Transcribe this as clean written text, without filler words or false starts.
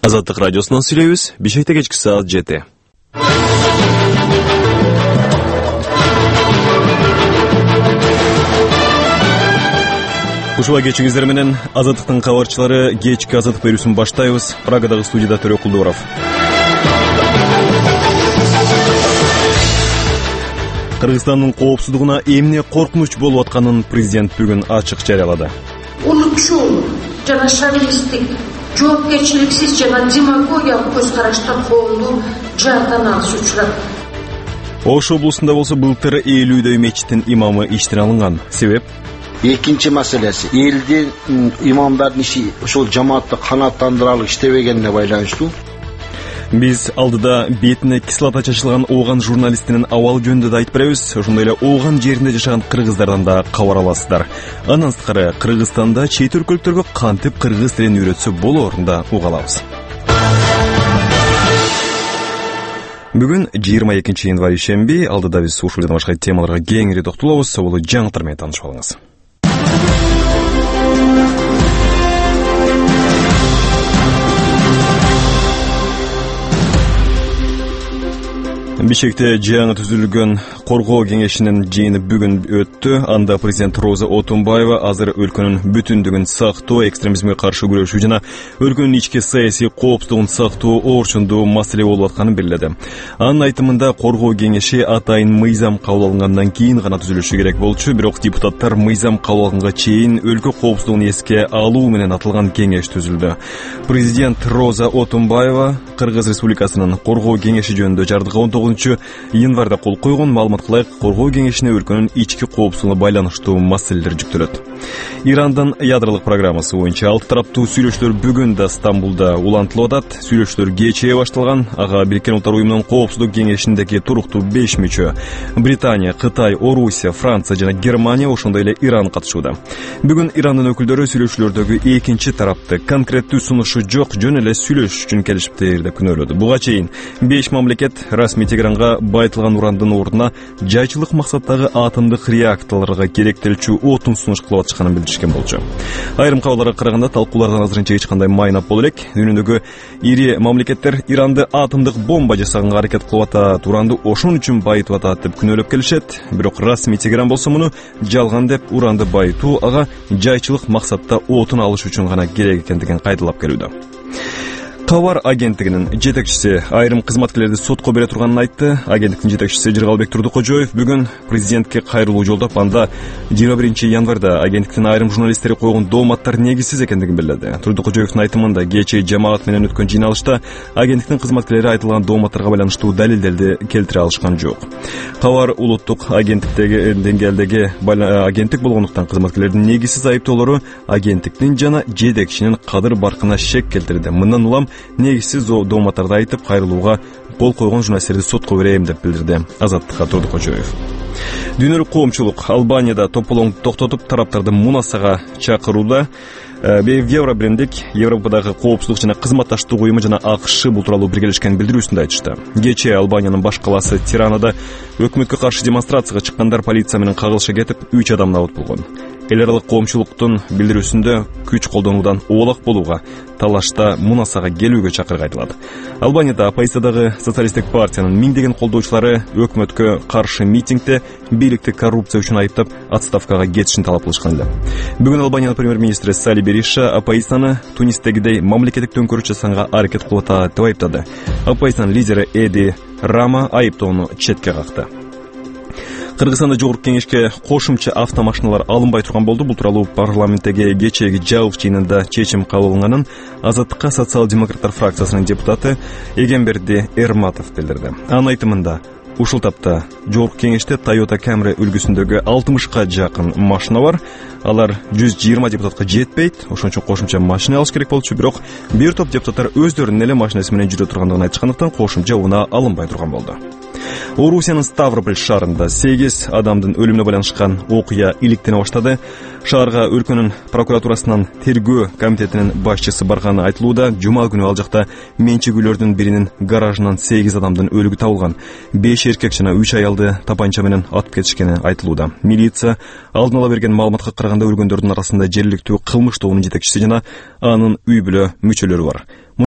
Азаттык радиосунан сүйлөйбүз. Бишкекте кечки саат 7. Ушуга кечиңиздер менен Азаттыктын кабарчылары кечки азаттык берүүсүн баштайбыз. Прагадагы студияда Төрө Кулдубаров. Кыргызстандын коопсуздугуна эмне коркунуч болуп атканын президент бүгүн ачык жарыялады. Улутчул жана шовинисттик, жоопкерчиликсиз жана демагогиялык көз караштар коомду жаатан алыш учурат. Ош облусунда болсо былтыр 50дөй мечиттин имамы иштен алынган. Себеп? Экинчи маселеси элдин имамдардын иши ошол жамаатты канааттандыралык иштебегенине байланыштуу. Биз алдыда бетине кислота чачылган Ооган журналистинин абалы жөнүндө да айтып беребиз. Ошондой эле Ооган жеринде жашаган кыргыздардан да кабар аласыздар. Андан сырткары Кыргызстанда чет өлкөлүктөргө кантип кыргыз тилин үйрөтсө болоорун да уга алабыз. Бүгүн 22 январь шемби. Алдыда биз ушул жана башка темаларга кеңири токтолобуз. Соболу жаңылыктар менен таанышып алыңыз. Бишкекте жаңы түзүлгөн коргоо кеңешинин жыйыны бүгүн өттү. Анда президент Роза Отунбаева азыр өлкөнүн бүтүндүгүн сактоо, экстремизмге каршы күрөшүү жана өлкөнүн ички саясий коопсуздугун сактоо орчундуу маселе болуп атканын белгиледи. Анын айтымында коргоо кеңеши атайын мыйзам кабыл алынгандан кийин гана түзүлүшү керек болчу, бирок депутаттар мыйзам кабыл алганга чейин өлкө коопсуздугун эске алуу менен аталган кеңеш түзүлдү. Президент Роза Отунбаева Кыргыз Республикасынын коргоо кеңеши жөнүндө жардыга 19 январда кол койгон. Маалымат кылайык, коргоо кеңешине өлкөнүн ички коопсуздугуна байланыштуу маселелер жүктөлөт. Ирандын ядролук программасы боюнча 6 тараптуу сүйлөшүүлөр бүгүн да Стамбулда улантылып атат. Сүйлөшүүлөр кечээ башталган. Ага Бириккен Улуттар уюмунун коопсуздук кеңешиндеги туруктуу 5 мүчө Британия, Кытай, Орусия, Франция жана Германия, ошондой эле Иран катышууда. Бүгүн Ирандын өкүлдөрү сүйлөшүүлөрдөгү экинчи тарапты конкреттүү сунушу жок, жөн эле сүйлөшүш үчүн келишиптер деп күнөөлөдү. Буга чейин 5 мамлекет расмий Тегеранга байытылган урандын ордуна жайчылык максаттагы атомдук реакторлорго керектелчү отун сунуш кылып атышканын билдиришкен болчу. Айрым кабарларга караганда талкуулардан азырынча эч кандай майнап боло элек. Дүйнөдөгү ири мамлекеттер Иранды атомдук бомба жасаганга аракет кылып атат, уранды ошон үчүн байытып атат деп күнөөлөп келишет. Бирок расмий Тегеран болсо муну жалган деп, уранды байытуу ага жайчылык максатта отун алыш үчүн гана керек экендигин кайталап келүүдө. Кабар агенттигинин жетекчиси айрым кызматкерлерди сотко бере турганын айтты. Агенттиктин жетекчиси Жыргалбек Турдукожоев бүгүн президентке кайрылуу жолдоп, анда 21 январда агенттиктин айрым журналисттери койгон дооматтар негизсиз экендигин билдирди. Турдукожоевдун айтымында кечээ жамаат менен өткөн жыйналышта агенттиктин кызматкерлери айтылган дооматтарга байланыштуу далилдерди келтире алышкан жок. Кабар улуттук агенттиктеги деңгээлдеги агенттик болгондуктан кызматкерлердин негизсиз айыптоолору агенттиктин жана жетекчинин кадыр баркына шек келтирди. Мындан улам негизсиз дооматтарды айтып кайрылууга кол койгон журналисттерди сотко берем деп билдирди Азаттыкка Турдукожоев. Дүйнөлүк коомчулук Албанияда тополоңду токтотуп, тараптарды мунасага чакырууда. Евробрендик Европадагы коопсуздук жана кызматташтык уюму жана АКШ бул тууралуу биргелешкен билдирүүсүндө айтышты. Кечээ Албаниянын баш калаасы Тиранада өкмөткө каршы демонстрацияга чыккандар полиция менен кагылыша кетип 3 адам набыт болгон. Эл аралык коомчулуктун билдирүүсүндө күч колдонуудан оолак болууга, талашта мунасага келүүгө чакырык айтылат. Албанияда оппозициядагы социалисттик партиянын миңдеген колдоочулары өкмөткө каршы митингде бийликти коррупция үчүн айыптап отставкага кетишин талап кылышкан эле. Бүгүн Албаниянын премьер-министри Сали Бериша оппозицияны Тунистегидей мамлекеттик төңкөрүш жасаганга аракет кылып атат деп айыптады. Оппозициянын лидери Эди Рама айыптоону четке какты. Кыргызстанда жогорку кеңешке кошумча автомашиналар алынбай турган болду. Бул тууралуу парламенттеги кечээги жабык жыйынында чечим кабыл алынганын Азаттыкка социал-демократтар фракциясынын депутаты Эгемберди Эрматов билдирди. Анын айтымында ушул тапта жогорку кеңеште Toyota Camry үлгүсүндөгү 60га жакын машина бар. Алар 120 депутатка жетпейт. Ошон үчүн кошумча машина алыш керек болчу, бирок бир топ депутаттар өздөрүнүн эле машинасы менен жүрө тургандыгын айтышкандыктан кошумча унаа алынбай турган болду. Орусиянын Ставрополь шаарында 8 адамдын өлүмүнө байланышкан окуя иликтене баштады. Шаарга өлкөнүн прокуратурасынан тергөө комитетинин башчысы барганы айтылууда. Жума күнү ал жакта менчигүүлөрдүн биринин гаражынан 8 адамдын өлүгү табылган. 5 эркек жана 3 аялды тапанча менен атып кетишкени айтылууда. Милиция алдын ала берген маалыматка караганда өлгөндөрдүн арасында жергиликтүү кылмыш тобунун жетекчиси жана анын үй бүлө мүчөлөрү бар.